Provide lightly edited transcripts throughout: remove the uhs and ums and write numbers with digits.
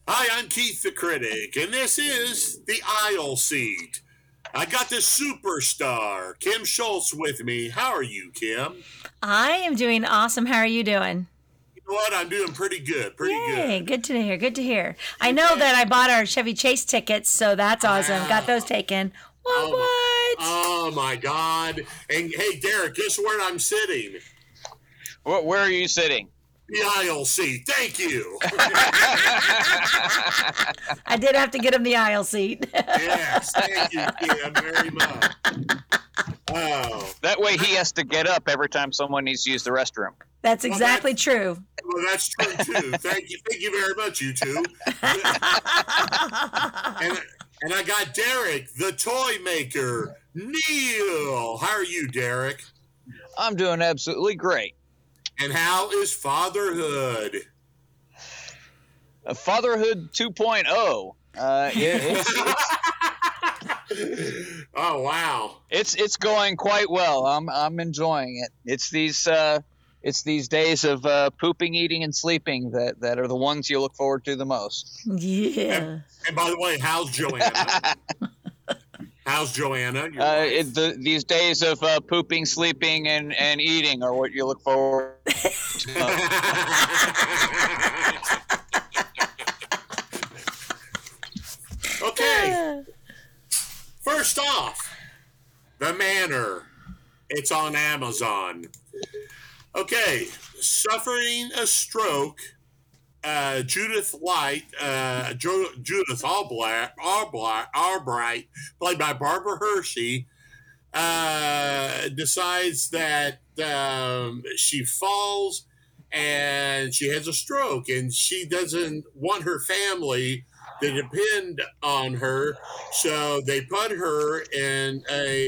Hi, I'm Keith the Critic, and this is The Aisle Seat. I got the superstar, Kim Schultz, with me. How are you, Kim? I am doing awesome. How are you doing? You know what? I'm doing pretty good, pretty Yay, good. good to hear. Good to hear. I know Okay. that I bought our Chevy Chase tickets, so that's awesome. Got those Wow. taken. What, Oh my, what? oh my God. And hey, Derek, guess where I'm sitting? Where are you sitting? The aisle seat. Thank you. I did have to get him the aisle seat. Yes, thank you, Kim, very much. Oh, That way he has to get up every time someone needs to use the restroom. That's well, exactly true. well, that's true too. Thank you very much, you two. And I got Derek, the toy maker, Neil. How are you, Derek? I'm doing absolutely great. And how is fatherhood? Fatherhood 2.0. Oh wow! It's going quite well. I'm enjoying it. It's these days of pooping, eating, and sleeping that are the ones you look forward to the most. Yeah. And by the way, how's Joanna? How's Joanna? Your wife? These days of pooping, sleeping, and eating are what you look forward to. Okay. First off, The Manor. It's on Amazon. Okay, suffering a stroke, Judith Albright, played by Barbara Hershey, decides that she falls and she has a stroke, and she doesn't want her family to depend on her, so they put her in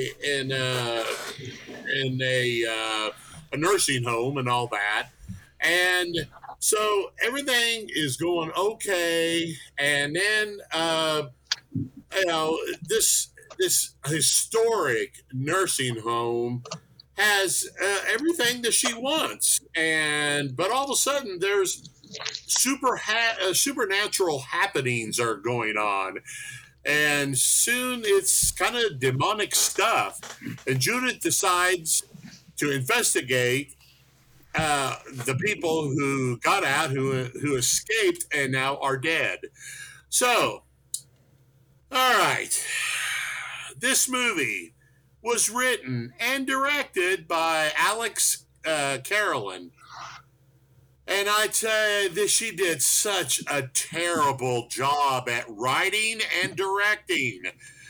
a nursing home and all that, and so everything is going okay, and then this historic nursing home has everything that she wants, but all of a sudden there's supernatural happenings are going on, and soon it's kind of demonic stuff, and Judith decides to investigate the people who got out, who escaped, and now are dead. So, all right, this movie was written and directed by Alex Carolyn. And I tell you, she did such a terrible job at writing and directing.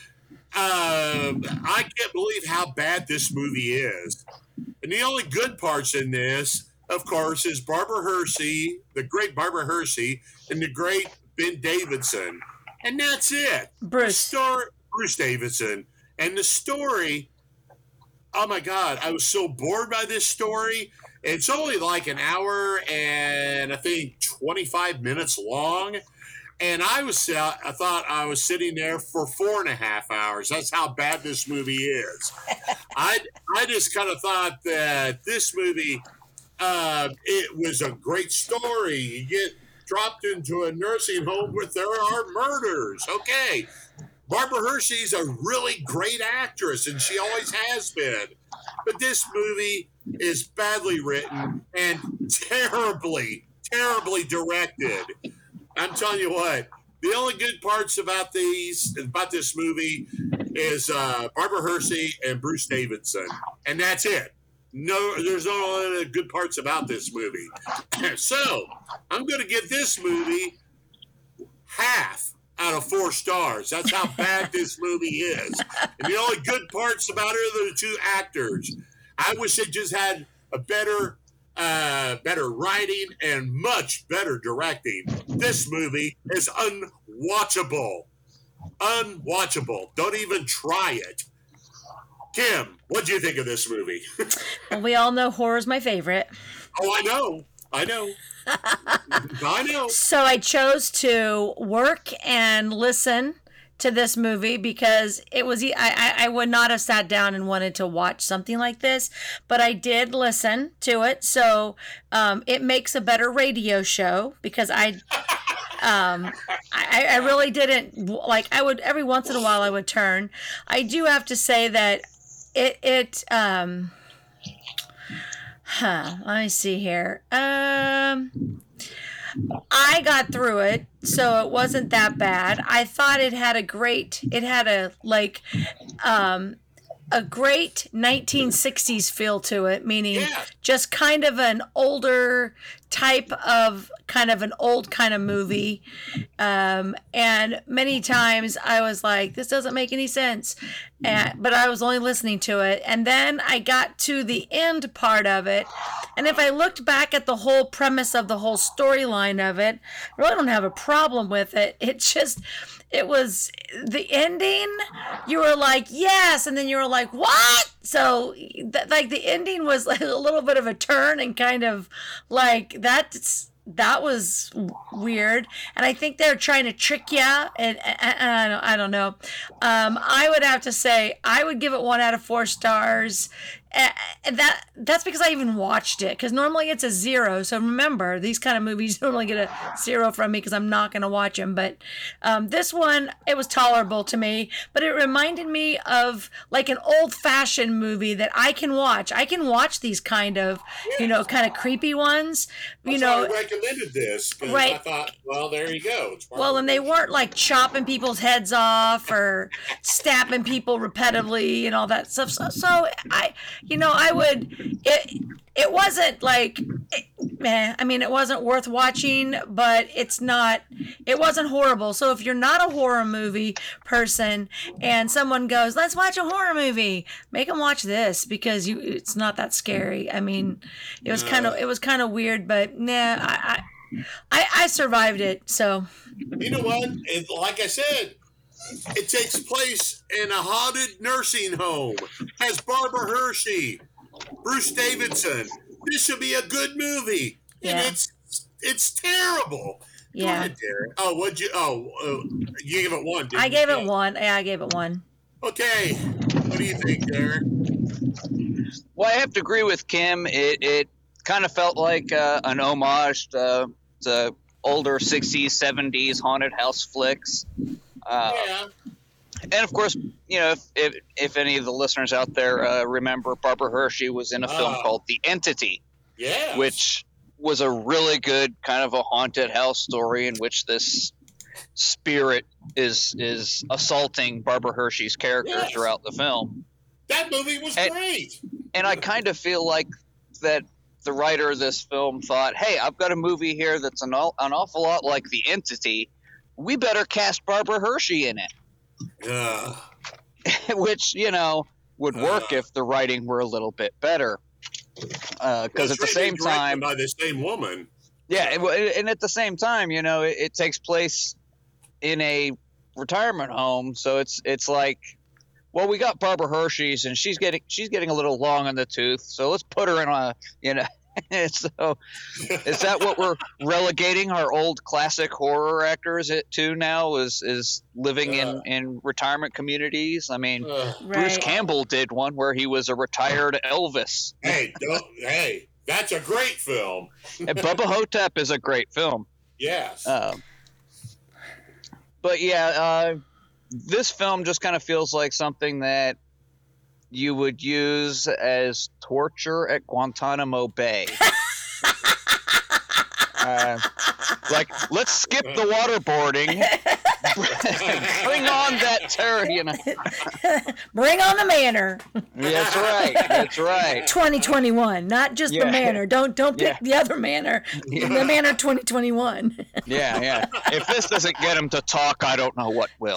I can't believe how bad this movie is. And the only good parts in this, of course, is Barbara Hershey, the great Barbara Hershey, and the great Ben Davidson. And that's it. Bruce. Bruce Davidson. And the story, oh my God, I was so bored by this story. It's only like an hour and I think 25 minutes long. And I thought I was sitting there for 4.5 hours. That's how bad this movie is. I just kind of thought that this movie, it was a great story. You get dropped into a nursing home where there are murders. Okay. Barbara Hershey's a really great actress, and she always has been. But this movie is badly written and terribly, terribly directed. I'm telling you what, the only good parts about this movie is Barbara Hershey and Bruce Davidson, and that's it. No, there's no other good parts about this movie. So I'm going to give this movie half out of 4 stars. That's how bad this movie is. And the only good parts about it are the 2 actors. I wish it just had a better writing and much better directing. This movie is unwatchable. Unwatchable. Don't even try it. Kim, what do you think of this movie? Well, we all know horror's my favorite. Oh, I know. I know. So I chose to work and listen to this movie because I would not have sat down and wanted to watch something like this, but I did listen to it. So it makes a better radio show because I really didn't like. I would every once in a while I would turn. I do have to say that let me see here. I got through it, so it wasn't that bad. I thought it had a great 1960s feel to it, meaning just kind of an older type of kind of an old kind of movie. And many times I was like, this doesn't make any sense. But I was only listening to it. And then I got to the end part of it. And if I looked back at the whole premise of the whole storyline of it, I really don't have a problem with it. It was the ending. You were like, yes. And then you were like, what? So like the ending was like a little bit of a turn and kind of like that was weird. And I think they're trying to trick you. And I don't know. I would have to say I would give it 1 out of 4 stars. And that's because I even watched it, because normally it's a 0. So remember, these kind of movies normally get a 0 from me because I'm not going to watch them. But this one, it was tolerable to me, but it reminded me of like an old-fashioned movie that I can watch. I can watch these kind of, kind of creepy ones. That's why I recommended this, because I thought, well, there you go. Well, and they weren't like chopping people's heads off or stabbing people repetitively and all that stuff. So it wasn't like, it wasn't worth watching, but it wasn't horrible. So if you're not a horror movie person and someone goes, let's watch a horror movie, make them watch this, because it's not that scary. It was kind of weird, but I survived it. So you know what? Like I said, it takes place in a haunted nursing home. Has Barbara Hershey, Bruce Davidson. This should be a good movie. Yeah. And it's terrible. Yeah. Go ahead, Derek. Oh, you gave it 1, didn't you? I gave it 1. Yeah, I gave it 1. Okay. What do you think, Derek? Well, I have to agree with Kim. It kind of felt like an homage to older 60s, 70s haunted house flicks. And of course, if any of the listeners out there remember, Barbara Hershey was in a film called The Entity, which was a really good kind of a haunted house story in which this spirit is assaulting Barbara Hershey's character throughout the film. That movie was great. And I kind of feel like that the writer of this film thought, hey, I've got a movie here that's an awful lot like The Entity. We better cast Barbara Hershey in it. Which, would work if the writing were a little bit better. Because at the same time, by the same woman. Yeah, and at the same time, it takes place in a retirement home, so it's like, well, we got Barbara Hershey's, and she's getting a little long in the tooth, so let's put her in a, So, is that what we're relegating our old classic horror actors to now? Is living in retirement communities? Bruce Campbell did one where he was a retired Elvis. Hey, that's a great film. And Bubba Hotep is a great film. Yes. But yeah, this film just kind of feels like something that you would use as torture at Guantanamo Bay. Like, let's skip the waterboarding. Bring on that terror, Bring on the manor. That's right. 2021, not just the manor. Don't pick the other manor. The manor 2021. Yeah. If this doesn't get him to talk, I don't know what will.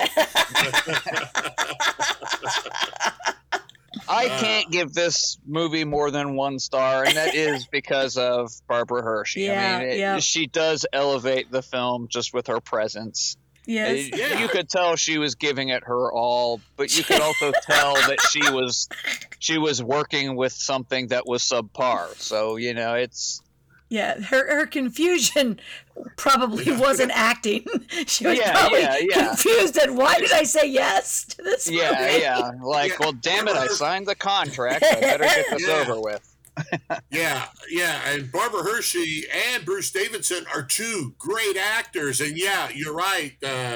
I can't give this movie more than 1 star, and that is because of Barbara Hershey. She does elevate the film just with her presence. Yes. You could tell she was giving it her all, but you could also tell that she was working with something that was subpar. So, it's... Yeah, her confusion probably wasn't acting. She was probably confused at why did I say yes to this movie? Like, well, damn it, I signed the contract. I better get this over with. Yeah, and Barbara Hershey and Bruce Davidson are two great actors, and yeah, you're right.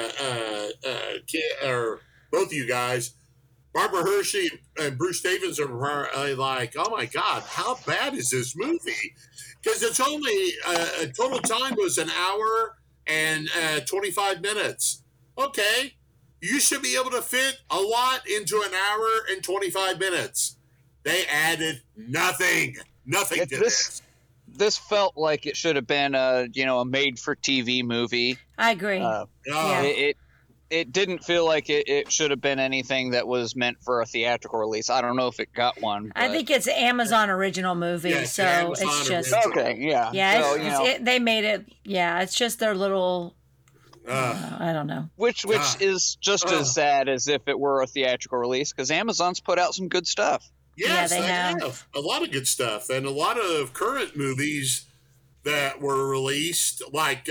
Or both of you guys, Barbara Hershey and Bruce Davidson are like, oh my God, how bad is this movie? Because it's only total time was an hour and 25 minutes. Okay, you should be able to fit a lot into an hour and 25 minutes. They added nothing to this. This felt like it should have been a made-for-TV movie. I agree. Yeah. It didn't feel like it should have been anything that was meant for a theatrical release. I don't know if it got one. I think it's an Amazon original movie, Yeah, so Amazon it's just original. Okay, yeah. yeah. So, They made it. Yeah, it's just their little. I don't know. Which is just as sad as if it were a theatrical release, because Amazon's put out some good stuff. Yes, they they have. have a lot of good stuff, and a lot of current movies that were released, like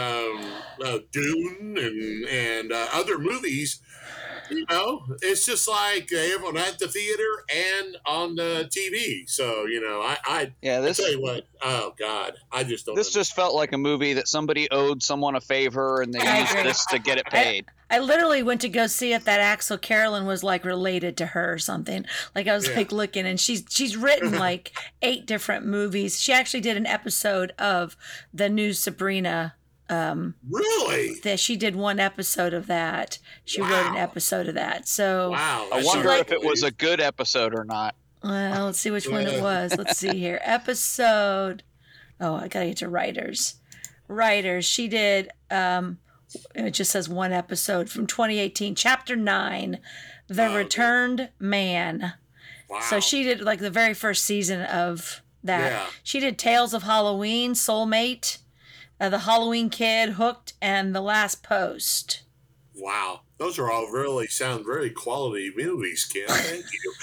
Dune and other movies. You know, it's just like they have them at the theater and on the TV. So I tell you what. Oh God, I just don't. This just felt like a movie that somebody owed someone a favor, and they used this to get it paid. I literally went to go see if that Axel Carolyn was like related to her or something. Like I was like looking, and she's written like 8 different movies. She actually did an episode of the new Sabrina. Really? That she did one episode of that. She wrote an episode of that. So wow, I wonder if it was a good episode or not. Well, let's see which one it was. Let's see here. Episode. Oh, I gotta get to writers. She did. It just says one episode from 2018, Chapter 9, The Returned Man. Wow. So she did like the very first season of that. Yeah. She did Tales of Halloween, Soulmate, The Halloween Kid, Hooked, and The Last Post. Wow. Those are all sound very quality movies, Kim. Thank you.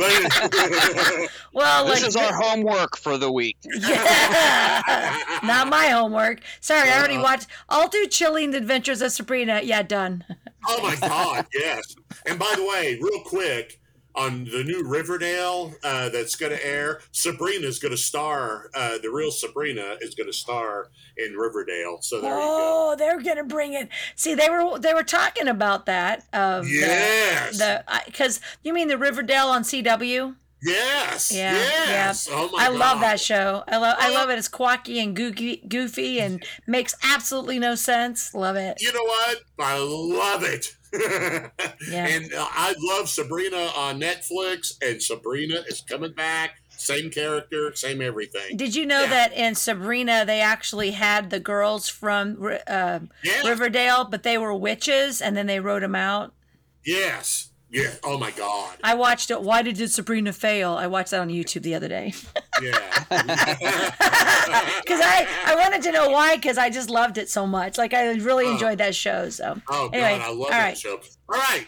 Well, this is our homework for the week. Yeah. Not my homework. Sorry, I already watched. I'll do Chilling Adventures of Sabrina. Yeah, done. Oh my God, yes. And by the way, real quick, on the new Riverdale that's going to air, Sabrina's going to star. The real Sabrina is going to star in Riverdale. So there you go. They're going to bring it. See, they were talking about that. Yes. Because you mean the Riverdale on CW? Yes. Yeah. Yes. Yeah. Oh my I God. love that show. I love it. It's quacky and goofy and makes absolutely no sense. Love it. You know what? I love it. Yeah. And I love Sabrina on Netflix, and Sabrina is coming back. Same character, same everything. Did you know that in Sabrina they actually had the girls from Riverdale, but they were witches, and then they wrote them out? Yes. Yeah. Oh my God. I watched it. Why did Sabrina fail? I watched that on YouTube the other day. Yeah. Because I wanted to know why, because I just loved it so much. Like I really enjoyed that show. So anyway, God, I love that show. All right.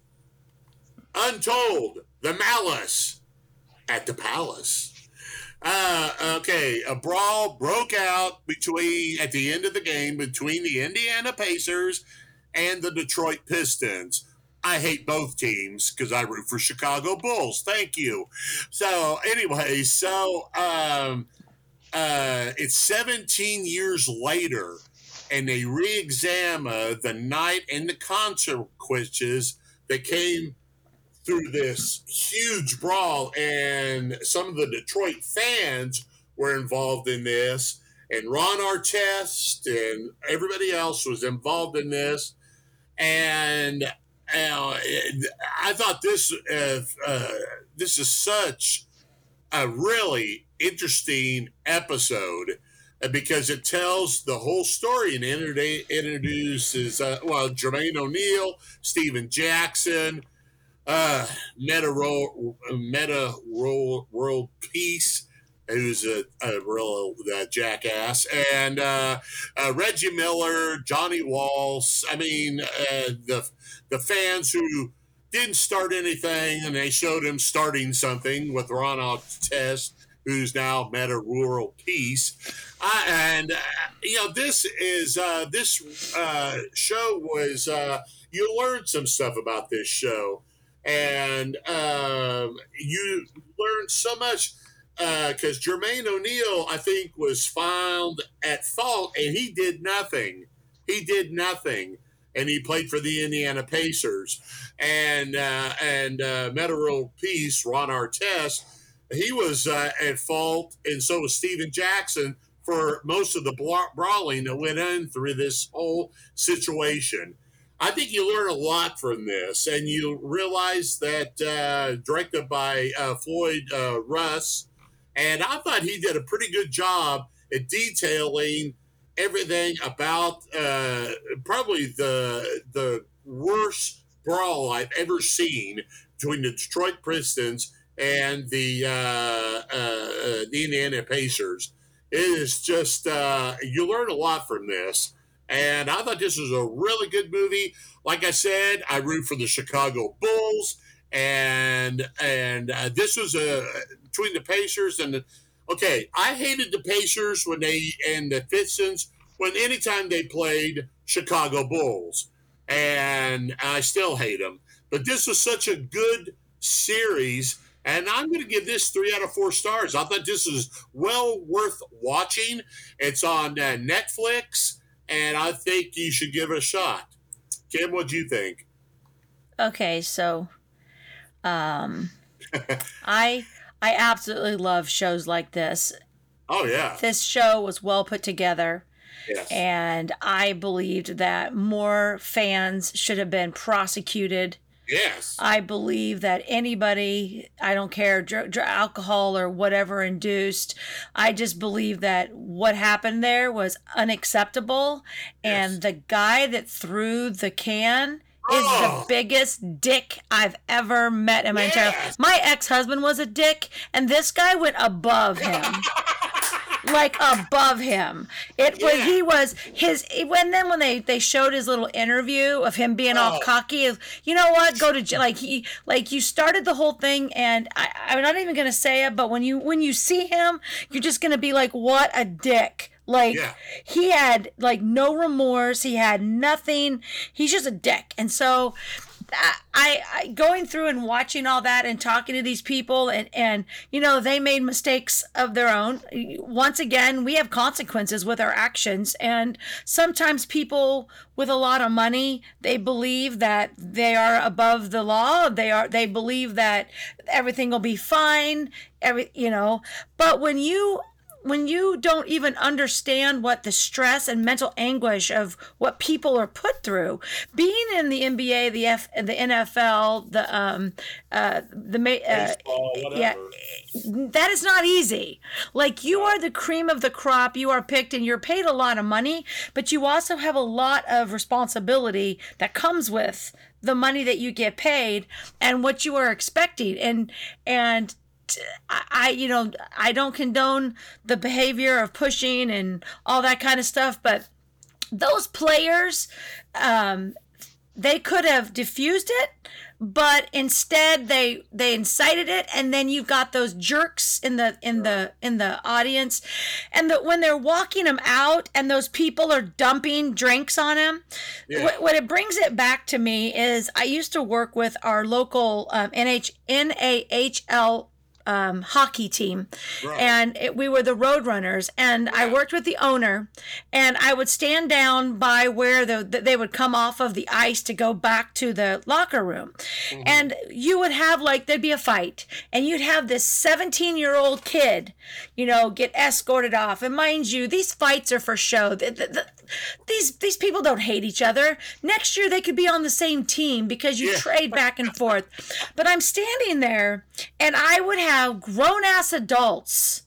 Untold, The Malice at the Palace. Okay, a brawl broke out at the end of the game between the Indiana Pacers and the Detroit Pistons. I hate both teams because I root for Chicago Bulls. Thank you. So anyway, it's 17 years later, and they re-examine the night and the consequences that came through this huge brawl, and some of the Detroit fans were involved in this, and Ron Artest and everybody else was involved in this, and I thought this is such a really interesting episode because it tells the whole story and introduces Jermaine O'Neal, Steven Jackson, Meta World Peace, who's a real jackass, and Reggie Miller, Johnny Walsh. I mean, the fans who didn't start anything, and they showed him starting something with Ron Artest, who's now Meta Rural Peace. This show was you learned some stuff about this show, and you learned so much. because Jermaine O'Neal, I think, was found at fault, and he did nothing. He did nothing, and he played for the Indiana Pacers. And Meta World Peace, Ron Artest, he was at fault, and so was Steven Jackson for most of the brawling that went on through this whole situation. I think you learn a lot from this, and you realize that directed by Floyd Russ, and I thought he did a pretty good job at detailing everything about probably the worst brawl I've ever seen between the Detroit Pistons and the Indiana Pacers. It is just you learn a lot from this. And I thought this was a really good movie. Like I said, I root for the Chicago Bulls, and this was between the Pacers and the. Okay, I hated the Pacers when and the Pistons when anytime they played Chicago Bulls, and I still hate them. But this was such a good series, and I'm going to give this 3 out of 4 stars. I thought this was well worth watching. It's on Netflix. And I think you should give it a shot. Kim, what do you think? Okay, so I absolutely love shows like this. Oh, yeah. This show was well put together. Yes. And I believed that more fans should have been prosecuted. Yes. I believe that anybody, I don't care, alcohol or whatever induced, I just believe that what happened there was unacceptable. Yes. And the guy that threw the can is the biggest dick I've ever met in my entire life. My ex-husband was a dick, and this guy went above him. Like above him. He was his when they showed his little interview of him being all cocky, you know what, go to you started the whole thing, and I'm not even gonna say it, but when you see him, you're just gonna be like, what a dick. He had no remorse, he had nothing, he's just a dick. And so I going through and watching all that and talking to these people and they made mistakes of their own. Once again, we have consequences with our actions, and sometimes people with a lot of money, they believe that they are above the law. They believe that everything will be fine. But when you don't even understand what the stress and mental anguish of what people are put through, being in the NBA, the NFL, baseball, whatever. That is not easy. You are the cream of the crop. You are picked, and you're paid a lot of money, but you also have a lot of responsibility that comes with the money that you get paid and what you are expecting. And I don't condone the behavior of pushing and all that kind of stuff, but those players, they could have diffused it, but instead they incited it, and then you've got those jerks in the audience, and when they're walking them out, and those people are dumping drinks on him. Yeah. What it brings it back to me is I used to work with our local NAHL hockey team, right. And we were the Roadrunners, and yeah. I worked with the owner, and I would stand down by where they would come off of the ice to go back to the locker room, mm-hmm. And you would have there'd be a fight, and you'd have this 17-year-old kid, get escorted off, and mind you, these fights are for show. These people don't hate each other. Next year they could be on the same team because you trade back and forth. But I'm standing there, and I would have grown-ass adults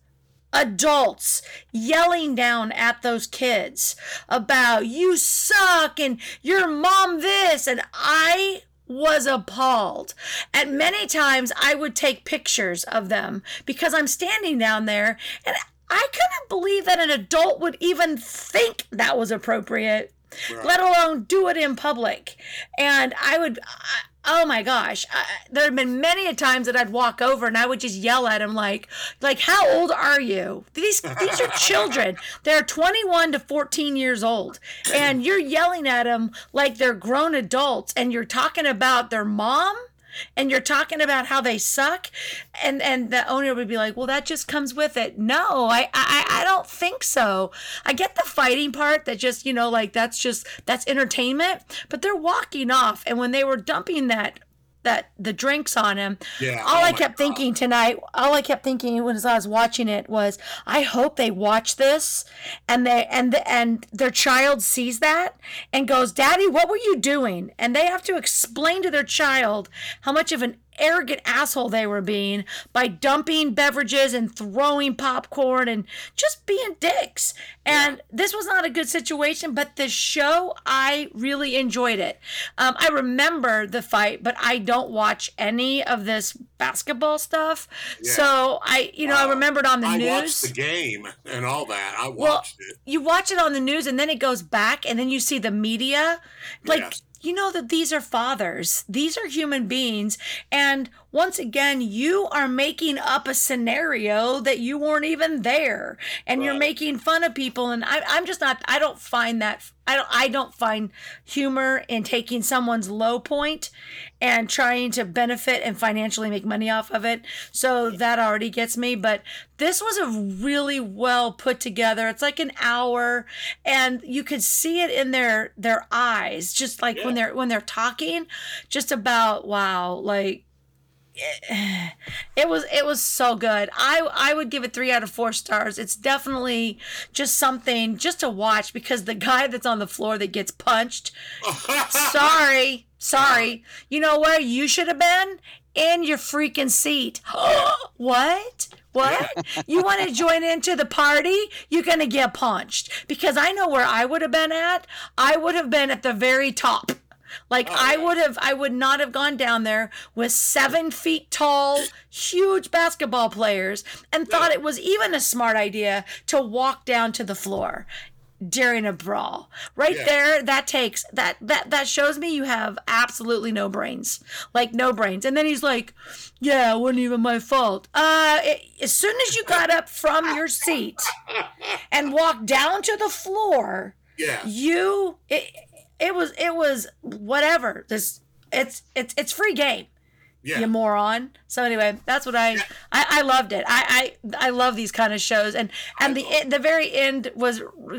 yelling down at those kids about, you suck, and your mom this, and I was appalled. And many times I would take pictures of them because I'm standing down there, and I couldn't believe that an adult would even think that was appropriate, right. Let alone do it in public. And oh my gosh, there have been many a times that I'd walk over and I would just yell at them like, how old are you? These are children. They're 21 to 14 years old. And you're yelling at them like they're grown adults, and you're talking about their mom? and you're talking about how they suck, and the owner would be like, well, that just comes with it. No, I don't think so. I get the fighting part, that just, like, that's entertainment, but they're walking off, and when they were dumping the drinks on him. Yeah. All I kept thinking when I was watching it was, I hope they watch this and their child sees that and goes, Daddy, what were you doing? And they have to explain to their child how much of an arrogant asshole they were being by dumping beverages and throwing popcorn and just being dicks. And this was not a good situation, but the show, I really enjoyed it. I remember the fight, but I don't watch any of this basketball stuff. Yeah. So I remembered on the news. I watched the game and all that. I watched it. You watch it on the news, and then it goes back, and then you see the media. Like, you know that these are fathers. These are human beings. And once again, you are making up a scenario that you weren't even there. And you're making fun of people. And I'm just not, I don't find that, I don't find humor in taking someone's low point and trying to benefit and financially make money off of it. So that already gets me. But this was a really well put together. It's like an hour, and you could see it in their eyes, just like when they're talking, just about, wow, like, it was so good. I would give it 3 out of 4 stars. It's definitely just something just to watch, because the guy that's on the floor that gets punched, sorry, you know where you should have been? In your freaking seat. What? You want to join into the party? You're going to get punched. Because I know where I would have been at. I would have been at the very top. Like, I would not have gone down there with 7 feet tall, huge basketball players and thought it was even a smart idea to walk down to the floor during a brawl. There, that shows me you have absolutely no brains. Like, no brains. And then he's like, yeah, it wasn't even my fault. As soon as you got up from your seat and walked down to the floor, it was whatever. It's free game. Yeah. You moron. So anyway, that's what I loved it. I love these kind of shows, and the very end was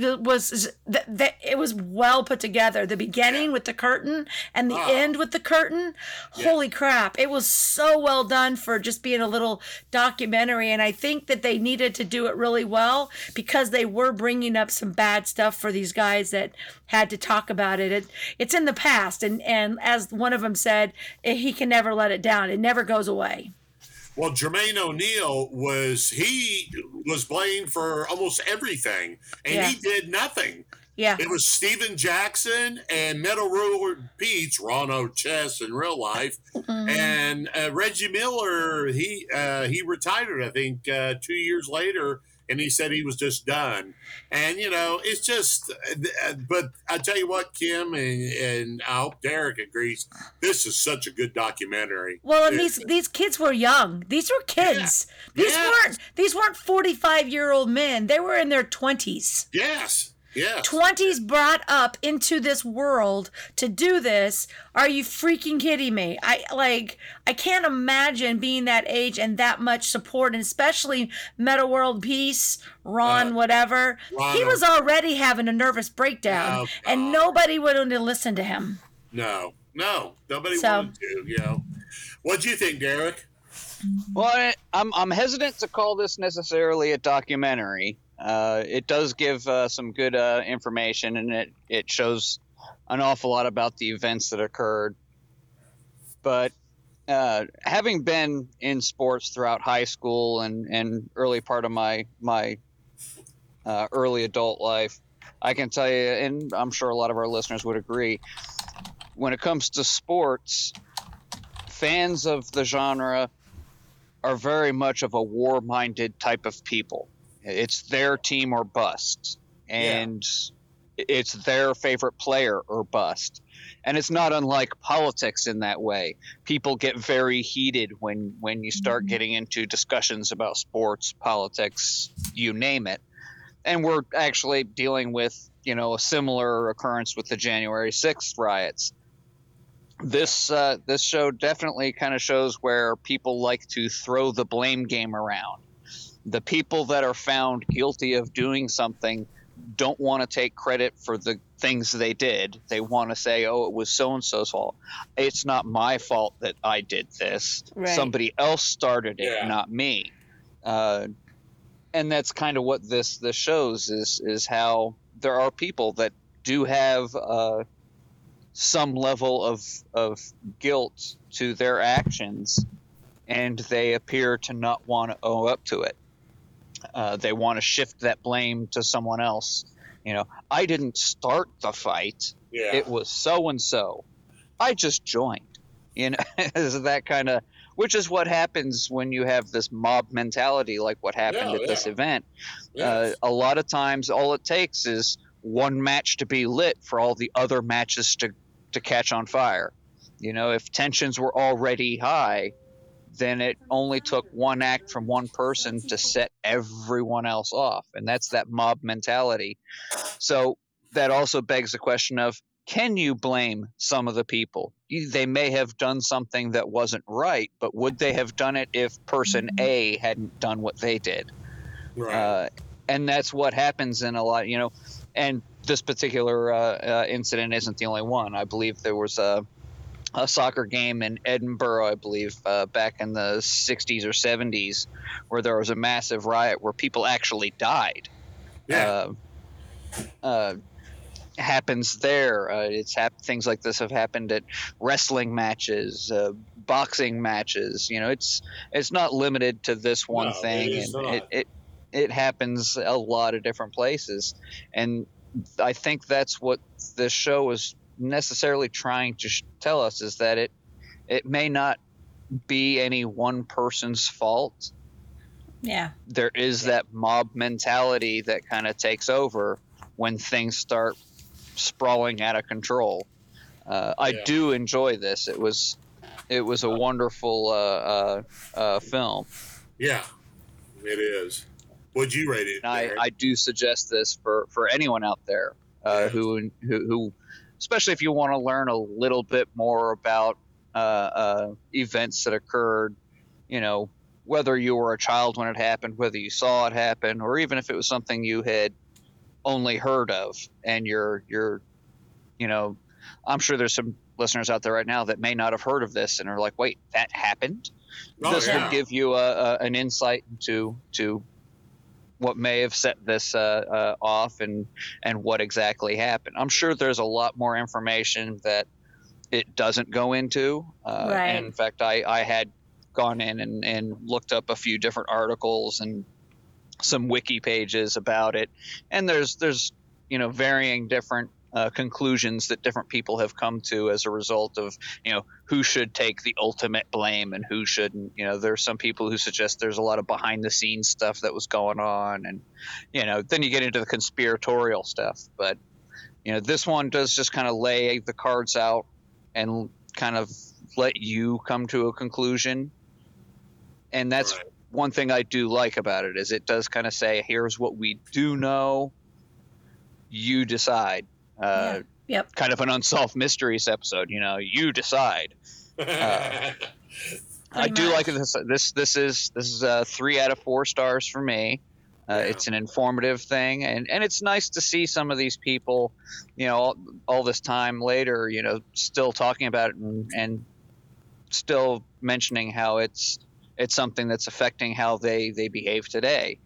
it was well put together. The beginning with the curtain and the end with the curtain. Holy crap. It was so well done for just being a little documentary, and I think that they needed to do it really well, because they were bringing up some bad stuff for these guys that had to talk about it. It's in the past, and as one of them said, he can never let it down. It never goes away. Well, Jermaine O'Neal was blamed for almost everything, and he did nothing. Yeah. It was Steven Jackson and Metal Ruler Pete's Ron O'Chess in real life, and Reggie Miller. He retired, I think, 2 years later. And he said he was just done. And, it's just, but I tell you what, Kim, and I hope Derek agrees, this is such a good documentary. Well, and these kids were young. These were kids. Yeah. These weren't 45-year-old men. They were in their 20s. Yes. Yes. 20s brought up into this world to do this. Are you freaking kidding me? I can't imagine being that age and that much support, and especially Meta World Peace, Ron, whatever. He was already having a nervous breakdown, and nobody would have listened to him. No, nobody wanted to. What'd you think, Derek? Well, I'm hesitant to call this necessarily a documentary. It does give some good information, and it shows an awful lot about the events that occurred. But having been in sports throughout high school and early part of my early adult life, I can tell you, and I'm sure a lot of our listeners would agree, when it comes to sports, fans of the genre are very much of a war-minded type of people. It's their team or bust, and it's their favorite player or bust. And it's not unlike politics in that way. People get very heated when you start getting into discussions about sports, politics, you name it. And we're actually dealing with, a similar occurrence with the January 6th riots. this show definitely kind of shows where people like to throw the blame game around. The people that are found guilty of doing something don't want to take credit for the things they did. They want to say, oh, it was so-and-so's fault. It's not my fault that I did this. Right. Somebody else started it, not me. And that's kind of what this shows is how there are people that do have some level of guilt to their actions, and they appear to not want to owe up to it. They want to shift that blame to someone else. I didn't start the fight. Yeah. It was so-and-so. I just joined. Is that kind of, which is what happens when you have this mob mentality, like what happened at this event. Yes. A lot of times, all it takes is one match to be lit for all the other matches to catch on fire. If tensions were already high, then it only took one act from one person to set everyone else off. And that's that mob mentality. So that also begs the question of, can you blame some of the people? They may have done something that wasn't right, but would they have done it if person A hadn't done what they did? Right. And that's what happens in a lot, and this particular incident isn't the only one. I believe there was a soccer game in Edinburgh, I believe, back in the 60s or 70s, where there was a massive riot where people actually died. Yeah. Happens there. Things like this have happened at wrestling matches, boxing matches. It's not limited to this one thing, and it happens a lot of different places. And I think that's what this show is necessarily trying to tell us, is that it may not be any one person's fault. Yeah. There is that mob mentality that kind of takes over when things start sprawling out of control. I do enjoy this. It was a wonderful film. Yeah, it is. Would you rate it? I do suggest this for anyone out there who especially if you want to learn a little bit more about events that occurred, whether you were a child when it happened, whether you saw it happen, or even if it was something you had only heard of, and you're I'm sure there's some listeners out there right now that may not have heard of this and are like, wait, that happened? This would give you an insight into what may have set this off and what exactly happened. I'm sure there's a lot more information that it doesn't go into. Right. And in fact, I had gone in and looked up a few different articles and some wiki pages about it. And there's varying different conclusions that different people have come to as a result of, who should take the ultimate blame and who shouldn't. There's some people who suggest there's a lot of behind the scenes stuff that was going on. And, then you get into the conspiratorial stuff. But, this one does just kind of lay the cards out and kind of let you come to a conclusion. And that's one thing I do like about it, is it does kind of say, here's what we do know. You decide. Yep. Kind of an Unsolved Mysteries episode, you decide. I do like this. This is 3 out of 4 stars for me. It's an informative thing, and it's nice to see some of these people, all this time later, still talking about it and still mentioning how it's something that's affecting how they behave today.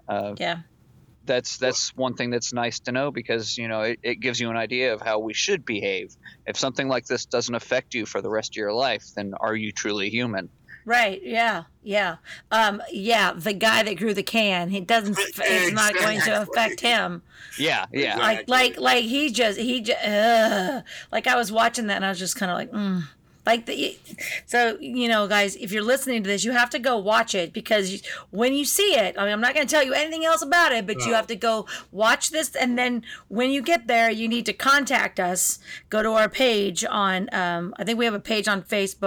That's one thing that's nice to know, because it gives you an idea of how we should behave. If something like this doesn't affect you for the rest of your life, then are you truly human? Right. Yeah. The guy that grew the can, it's not going to affect him. Yeah. Like he just like I was watching that and I was just kind of like, So, guys, if you're listening to this, you have to go watch it, because when you see it, I'm not going to tell you anything else about it, but you have to go watch this. And then when you get there, you need to contact us. Go to our page on, I think we have a page on Facebook,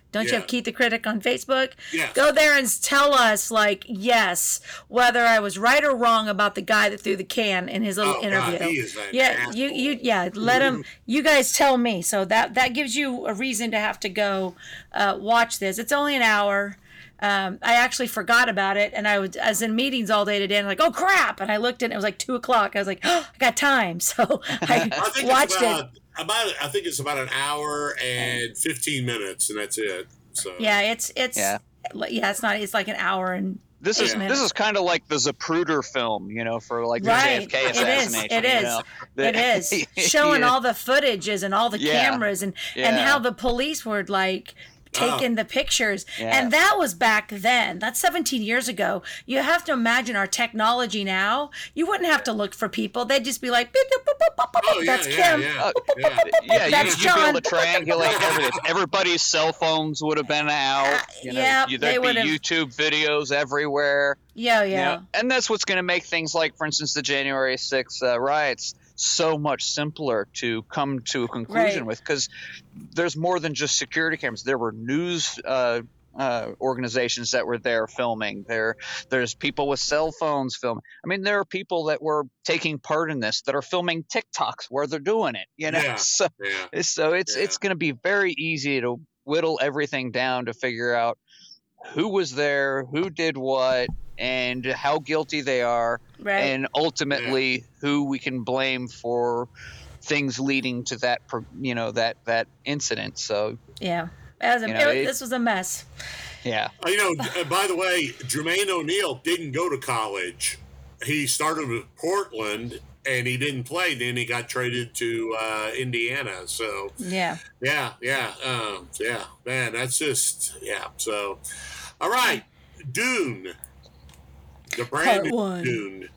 Don't you Yeah. have Keith the Critic on Facebook? Yes. Go there and tell us, like, yes, whether I was right or wrong about the guy that threw the can in his little interview. God, he is an yeah, asshole. yeah. Let him. You guys tell me. So that gives you a reason to have to go watch this. It's only an hour. I actually forgot about it, and I was in meetings all day today, and I'm like, oh crap! And I looked and it was like 2:00. I was like, oh, I got time, so I watched it. I think it's about an hour and 15 minutes, and that's it. So Yeah, it's not. It's like an hour and. This is kind of like the Zapruder film, for like the Right. JFK assassination. It is. It is showing all the footages and all the cameras and how the police were like taking the pictures. Yeah. And that was back then. That's 17 years ago. You have to imagine our technology now. You wouldn't have to look for people. They'd just be like, that's Kim. That's you'd be John. able to triangulate everything. Everybody's cell phones would have been out. There'd be YouTube videos everywhere. Yeah. And that's what's going to make things like, for instance, the January 6th riots so much simpler to come to a conclusion with, because there's more than just security cameras. There were news organizations that were there filming. There's people with cell phones filming. I mean, there are people that were taking part in this that are filming TikToks where they're doing it. So it's going to be very easy to whittle everything down to figure out who was there, who did what, and how guilty they are, and ultimately who we can blame for things leading to that, that incident. So this was a mess. Yeah. By the way, Jermaine O'Neal didn't go to college. He started with Portland, and he didn't play. Then he got traded to Indiana. So man, that's just So, all right, Dune. The brand new Dune.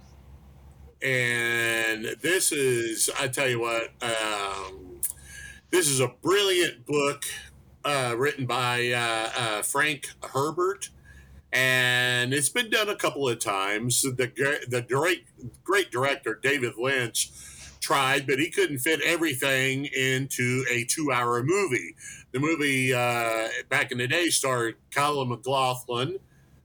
And this is, I tell you what, this is a brilliant book written by Frank Herbert. And it's been done a couple of times. The great director, David Lynch, tried, but he couldn't fit everything into a 2-hour movie. The movie back in the day starred Colin McLaughlin,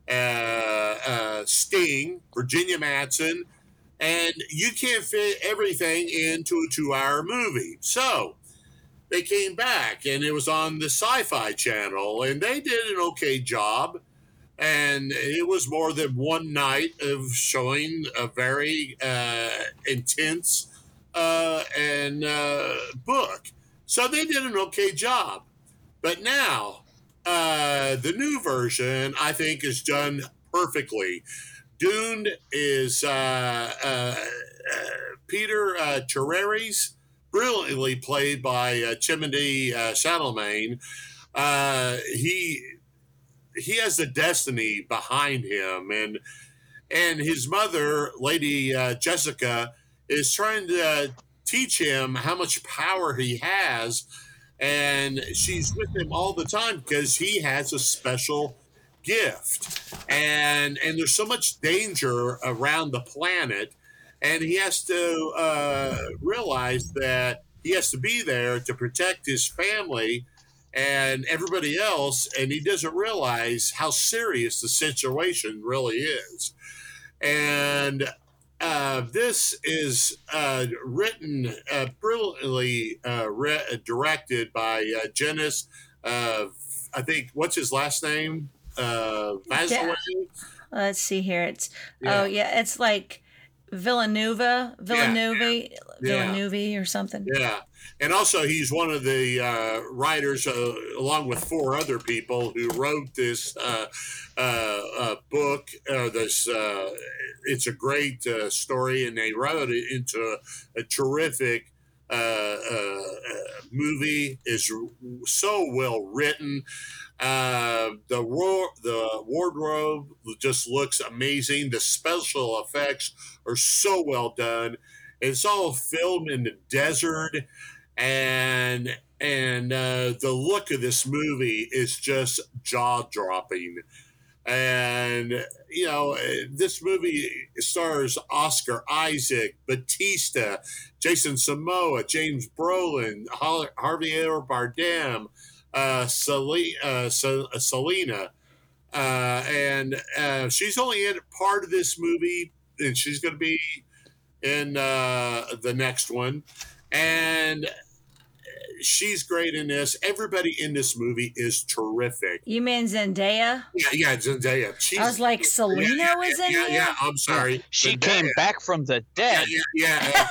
Sting, Virginia Madsen, and you can't fit everything into a 2-hour movie. So they came back, and it was on the Sci-Fi Channel, and they did an okay job. And it was more than one night of showing a very intense book. So they did an okay job. But now, the new version, I think, is done perfectly. Dune is Peter Terraries, brilliantly played by Timothée Chalamet. He has the destiny behind him, and his mother, Lady Jessica, is trying to teach him how much power he has, and she's with him all the time because he has a special gift, and there's so much danger around the planet, and he has to realize that he has to be there to protect his family and everybody else, and he doesn't realize how serious the situation really is. And this is written brilliantly directed by Jenis. I think, what's his last name? Vasilevsky? Let's see here. It's it's like Villeneuve or something. Yeah. And also, he's one of the writers, along with 4 other people, who wrote this book. It's a great story, and they wrote it into a terrific movie. Is so well written. The wardrobe just looks amazing. The special effects are so well done. It's all filmed in the desert. And the look of this movie is just jaw-dropping. And, this movie stars Oscar Isaac, Batista, Jason Momoa, James Brolin, Javier Bardem, Selena, and she's only in part of this movie, and she's going to be in the next one, and she's great in this. Everybody in this movie is terrific. You mean Zendaya? Yeah, Zendaya. I was like, Selena was in here? Yeah, I'm sorry. She Zendaya. came back from the dead. Yeah.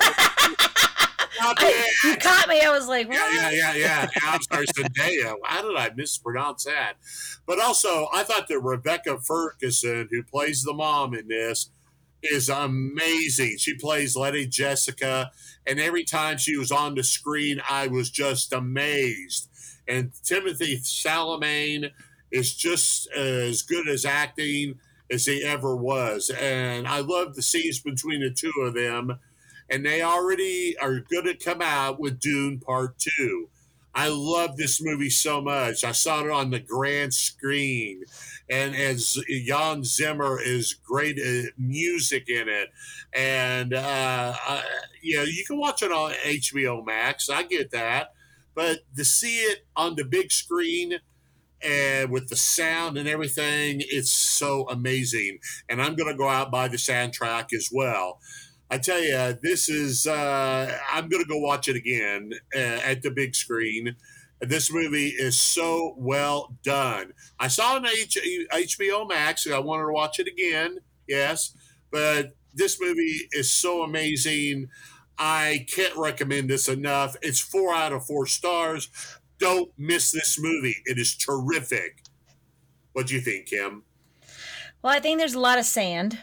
You caught me. I was like, what? Yeah. I'm sorry, Zendaya. How did I mispronounce that? But also, I thought that Rebecca Ferguson, who plays the mom in this, is amazing. She plays Lady Jessica, and every time she was on the screen, I was just amazed. And Timothy Chalamet is just as good as acting as he ever was. And I love the scenes between the two of them. And they already are going to come out with Dune Part 2. I love this movie so much. I saw it on the grand screen. And as Hans Zimmer is great music in it. And, you can watch it on HBO Max. I get that. But to see it on the big screen and with the sound and everything, it's so amazing. And I'm going to go out and buy the soundtrack as well. I tell you, this is, I'm going to go watch it again at the big screen. This movie is so well done. I saw it on HBO Max, and I wanted to watch it again, yes. But this movie is so amazing. I can't recommend this enough. It's 4 out of 4 stars. Don't miss this movie. It is terrific. What do you think, Kim? Well, I think there's a lot of sand.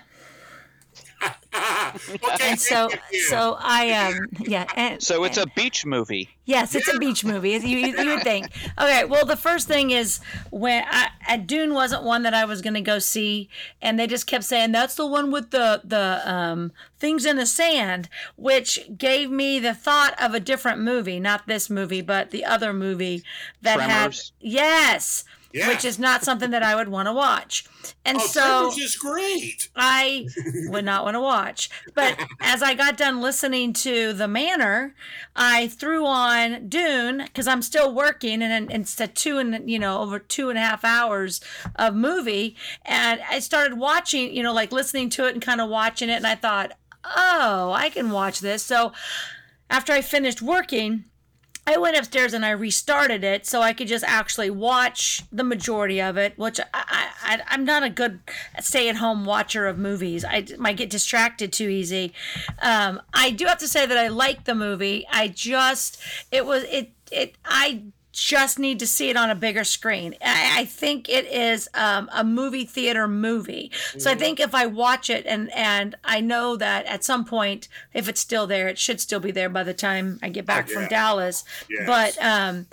Okay, and so I and, so it's a beach movie. Yes, it's a beach movie. You would think. Okay, well, the first thing is when Dune wasn't one that I was going to go see, and they just kept saying that's the one with the things in the sand, which gave me the thought of a different movie, not this movie, but the other movie that Tremors. had yes. Yeah. Which is not something that I would want to watch. And so Tremors is great. I would not want to watch. But as I got done listening to The Manor, I threw on Dune because I'm still working, and it's a over 2.5 hours of movie. And I started watching, like listening to it and kind of watching it. And I thought, oh, I can watch this. So after I finished working, I went upstairs and I restarted it so I could just actually watch the majority of it, which I'm not a good stay-at-home watcher of movies. I might get distracted too easy. I do have to say that I liked the movie. I just need to see it on a bigger screen. I think it is a movie theater movie. So I think if I watch it and I know that at some point, if it's still there, it should still be there by the time I get back from Dallas. Yes. But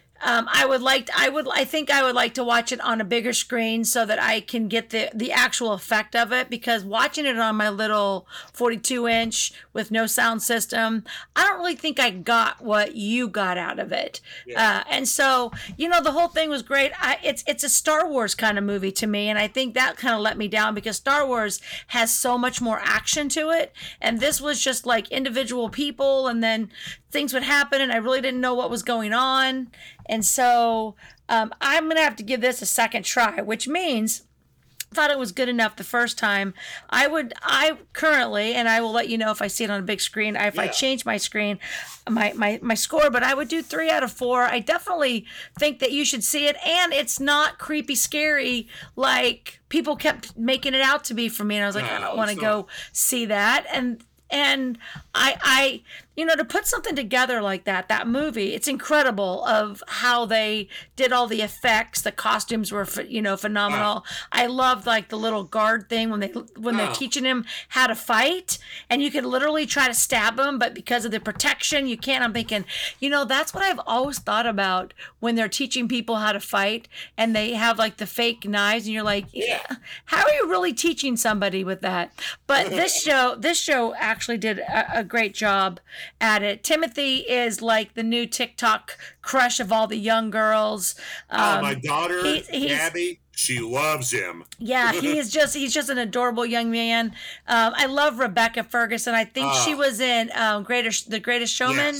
I think I would like to watch it on a bigger screen so that I can get the actual effect of it, because watching it on my little 42-inch with no sound system, I don't really think I got what you got out of it. Yeah. And so, the whole thing was great. It's a Star Wars kind of movie to me, and I think that kind of let me down because Star Wars has so much more action to it, and this was just like individual people, and then things would happen, and I really didn't know what was going on. And so I'm going to have to give this a second try, which means I thought it was good enough the first time. I currently, and I will let you know if I see it on a big screen, if I change my screen, my score, but I would do 3 out of 4. I definitely think that you should see it, and it's not creepy scary like people kept making it out to be for me. And I was like, I don't want to go see that. And I to put something together like that movie, it's incredible of how they did all the effects. The costumes were, phenomenal. I loved like the little guard thing when they're teaching him how to fight, and you can literally try to stab him, but because of the protection, you can't. I'm thinking, that's what I've always thought about when they're teaching people how to fight, and they have like the fake knives, and you're like, how are you really teaching somebody with that? But this show actually did a great job at it. Timothy is like the new TikTok crush of all the young girls. My daughter, Gabby, she loves him. Yeah, he's just an adorable young man. I love Rebecca Ferguson. I think she was in The Greatest Showman.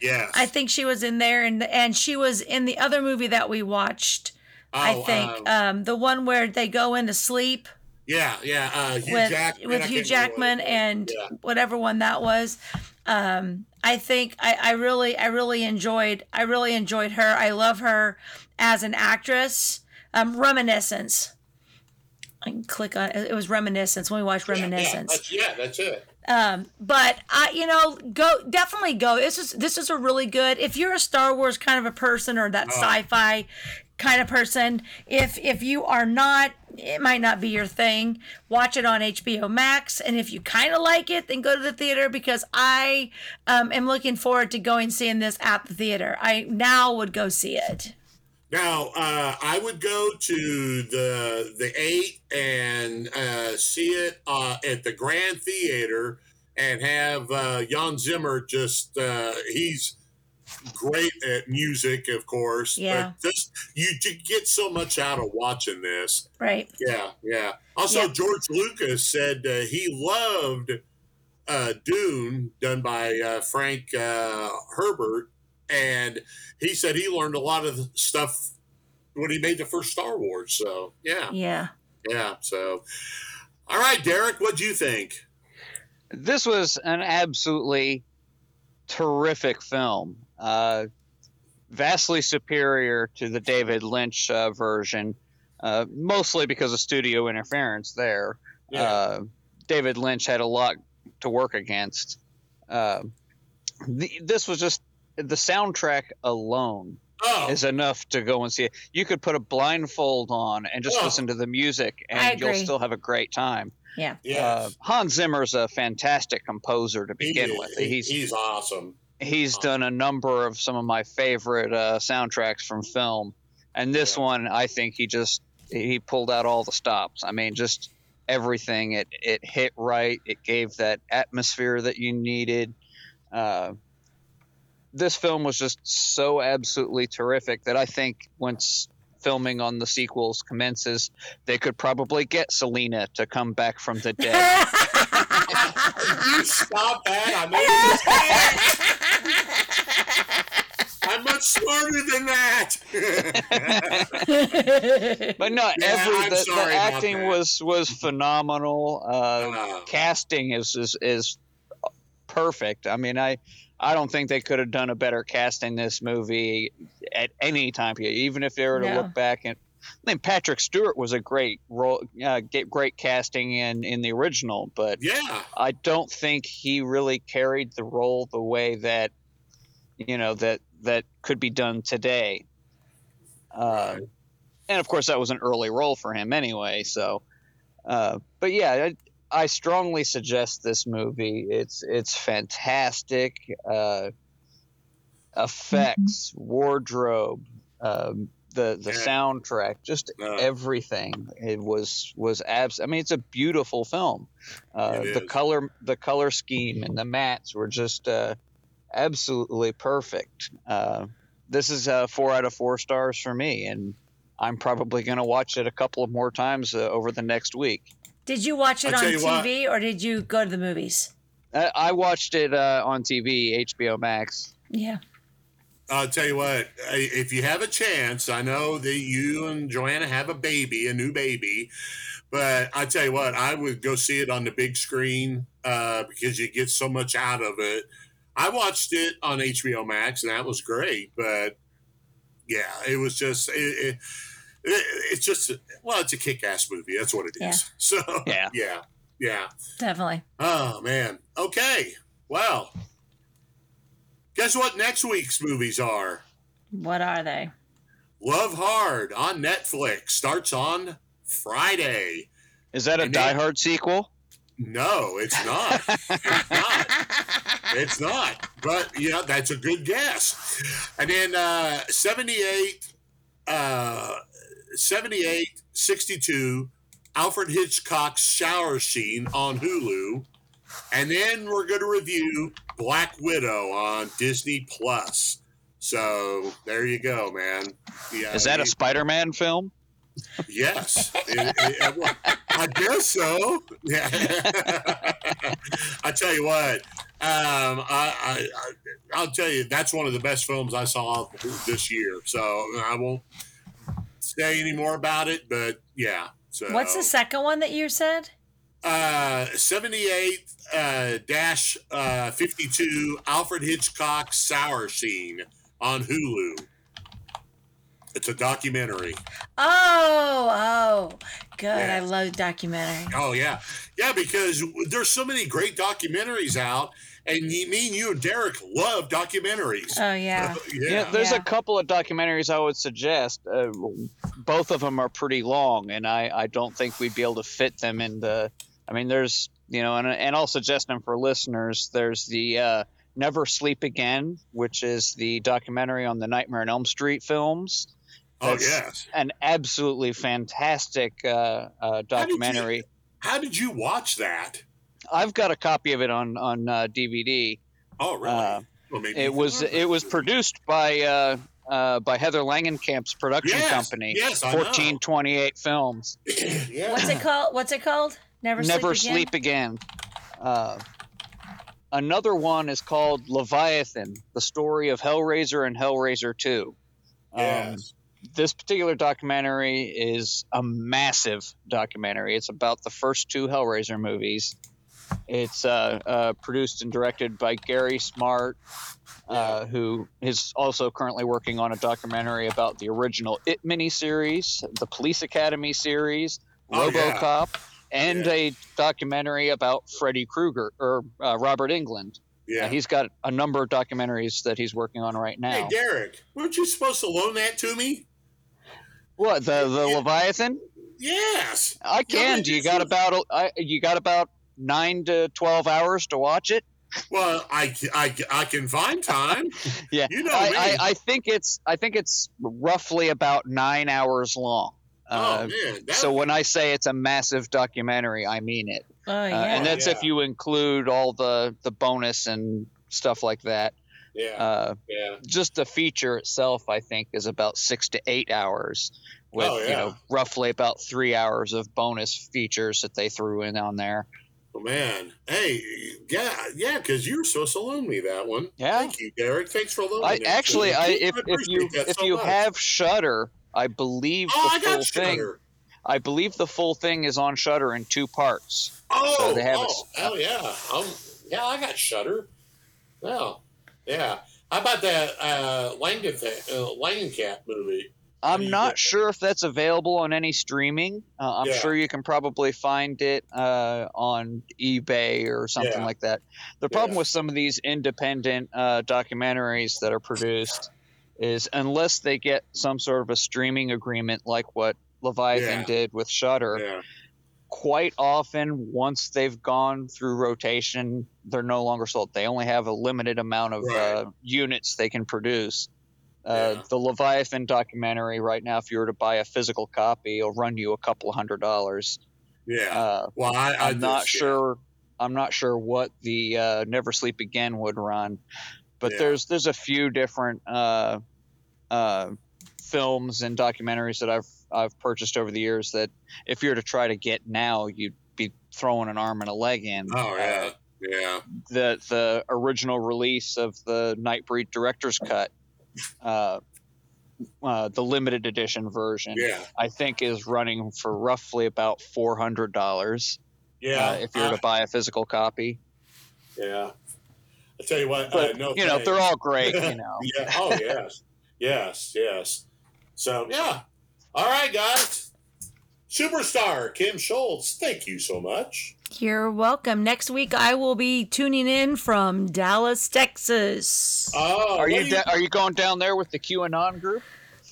Yes. I think she was in there, and she was in the other movie that we watched. I think the one where they go into sleep. Yeah. With Hugh Jackman and whatever one that was. I think I really enjoyed her. I love her as an actress. Reminiscence. I can click on it. It was Reminiscence when we watched Reminiscence. That's it. But definitely go. This is a really good. If you're a Star Wars kind of a person or that sci-fi kind of person, if you are not, it might not be your thing. Watch it on HBO Max, and if you kind of like it, then go to the theater, because I am looking forward to going seeing this at the theater. I now would go see it. Now, I would go to the 8 and see it at the Grand Theater and have Jan Zimmer just, he's great at music, of course. Yeah. But just, you get so much out of watching this. Right. Yeah. Also, George Lucas said he loved Dune, done by Frank Herbert. And he said he learned a lot of stuff when he made the first Star Wars. So, yeah. So, all right, Derek, what'd you think? This was an absolutely terrific film. Vastly superior to the David Lynch version, mostly because of studio interference there. Yeah. David Lynch had a lot to work against. This was just the soundtrack alone is enough to go and see it. You could put a blindfold on and just listen to the music, and you'll still have a great time. Yeah. Hans Zimmer's a fantastic composer to begin with. He's awesome. He's done a number of some of my favorite soundtracks from film, and this one, I think he pulled out all the stops. I mean, just everything. It hit right. It gave that atmosphere that you needed. This film was just so absolutely terrific that I think once filming on the sequels commences, they could probably get Selena to come back from the dead. You stop that. I'm much smarter than that. But no, the acting was phenomenal. Casting is perfect. I mean, I don't think they could have done a better casting this movie at any time. Even if they were to look back, and I think Patrick Stewart was a great role, great casting in the original. But I don't think he really carried the role the way that that could be done today. And of course, that was an early role for him anyway. So, but yeah. I strongly suggest this movie. It's fantastic. Effects, wardrobe, the soundtrack, just everything. It was I mean, it's a beautiful film. The color scheme and the mats were just absolutely perfect. This is 4 out of 4 stars for me, and I'm probably going to watch it a couple of more times over the next week. Did you watch it on TV or did you go to the movies? I watched it on TV, HBO Max. Yeah. I'll tell you what, if you have a chance, I know that you and Joanna have a new baby, but I tell you what, I would go see it on the big screen because you get so much out of it. I watched it on HBO Max, and that was great, but yeah, it was just... It's just, it's a kick-ass movie. That's what it is. Yeah. So, yeah. Definitely. Oh, man. Okay. Well, guess what next week's movies are? What are they? Love Hard on Netflix. Starts on Friday. Is that a Die Hard sequel? No, it's not. It's not. But, that's a good guess. And then 62, Alfred Hitchcock's shower scene on Hulu. And then we're going to review Black Widow on Disney Plus. So there you go, man. Yeah, is that a Spider-Man film? Yes. I guess so. Yeah. I tell you what, I'll tell you, that's one of the best films I saw this year. So I won't say any more about it, but yeah. So what's the second one that you said? 78-52 Alfred Hitchcock Sour Scene on Hulu. It's a documentary. Oh, good. Yeah. I love documentary. Oh, yeah. Yeah, because there's so many great documentaries out, and me and you and Derek love documentaries. Oh, yeah. Yeah, there's a couple of documentaries I would suggest. Both of them are pretty long, and I don't think we'd be able to fit them in the... I mean, there's, and I'll suggest them for listeners. There's the Never Sleep Again, which is the documentary on the Nightmare on Elm Street films. That's yes. An absolutely fantastic documentary. How did you watch that? I've got a copy of it on DVD. Oh, really? It was produced by Heather Langenkamp's production company. Yes, 1428 Films. Yeah. What's it called? Never Sleep Again. Another one is called Leviathan: The Story of Hellraiser and Hellraiser 2. Yes. This particular documentary is a massive documentary. It's about the first two Hellraiser movies. It's produced and directed by Gary Smart, who is also currently working on a documentary about the original It miniseries, the Police Academy series, RoboCop, and a documentary about Freddy Krueger, or Robert Englund. Yeah. He's got a number of documentaries that he's working on right now. Hey, Derek, weren't you supposed to loan that to me? What, the Leviathan? Yes. I can. You got about 9 to 12 hours to watch it? Well, I can find time. Yeah. You know me. I think it's roughly about 9 hours long. Oh, man. So when I say it's a massive documentary, I mean it. Oh, yeah. And that's if you include all the bonus and stuff like that. Yeah. Just the feature itself, I think, is about 6 to 8 hours, with roughly about 3 hours of bonus features that they threw in on there. Oh, man. Hey, yeah, because you were supposed to loan me that one. Yeah. Thank you, Derek. Thanks for loaning it. Actually, if you have Shudder, I believe Shudder. I believe the full thing is on Shudder in 2 parts. Oh, so they have hell yeah. I got Shudder. Well, yeah. How about that Langenkamp movie? I'm not sure if that's available on any streaming. I'm sure you can probably find it on eBay or something like that. The problem with some of these independent documentaries that are produced is unless they get some sort of a streaming agreement like what Leviathan did with Shudder, quite often once they've gone through rotation, they're no longer sold. They only have a limited amount of units they can produce. The Leviathan documentary right now, if you were to buy a physical copy, it'll run you a couple $100. Yeah. Well, I'm not sure what the Never Sleep Again would run, but there's a few different films and documentaries that I've purchased over the years that if you were to try to get now, you'd be throwing an arm and a leg in. Oh yeah. Yeah. The original release of the Nightbreed director's cut, the limited edition version, I think is running for roughly about $400. Yeah. If you were to buy a physical copy. Yeah. I tell you what, but, they're all great. Yeah. Oh yes. Yes. So yeah. All right, guys. Superstar Kim Schultz, thank you so much. You're welcome. Next week I will be tuning in from Dallas, Texas. Oh, are you going down there with the QAnon group?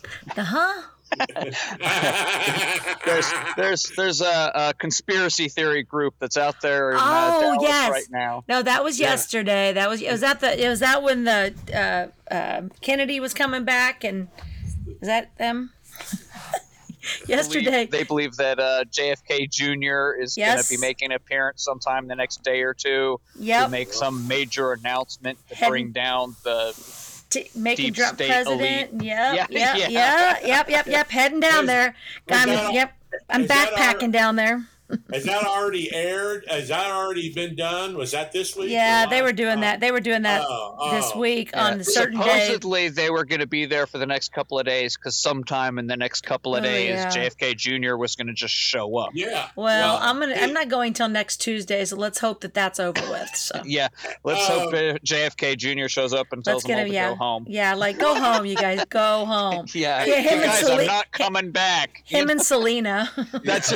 There's a conspiracy theory group that's out there in Dallas right now. No, that was yesterday. Was that when the Kennedy was coming back, and is that them? Yesterday, they believe that JFK Jr. is going to be making an appearance sometime the next day or two to make some major announcement to bring down the make Trump president. Elite. Yep. Heading down there. I'm backpacking down there. Has that already aired? Has that already been done? Was that this week? Yeah, they were doing that. They were doing that this week on a certain day. Supposedly, they were going to be there for the next couple of days because sometime in the next couple of days, JFK Jr. was going to just show up. Yeah. Well, I'm not going till next Tuesday, so let's hope that that's over with. So. Yeah, let's hope JFK Jr. shows up and tells them all to go home. Yeah, like go home, you guys, go home. Yeah, him guys, I'm not coming back. Him and Selena. That's.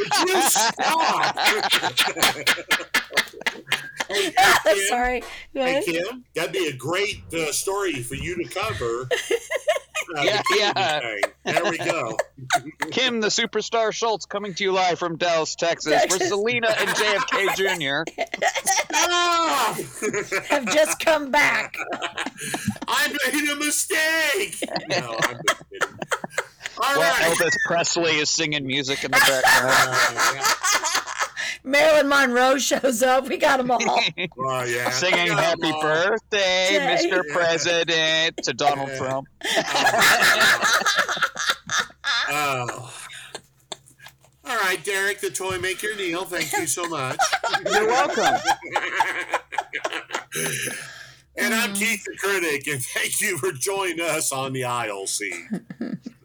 Hey, Kim, sorry. Hey, Kim, that'd be a great story for you to cover. There we go. Kim, the superstar Schultz, coming to you live from Dallas, Texas, where Selena and JFK Jr. have just come back. I made a mistake. No, I'm just kidding. Elvis Presley is singing music in the background. Marilyn Monroe shows up. We got them all. Singing happy birthday, Mr. President, to Donald Trump. All right, Derek, the toy maker, Neil, thank you so much. You're welcome. And I'm Keith the Critic, and thank you for joining us on the aisle scene.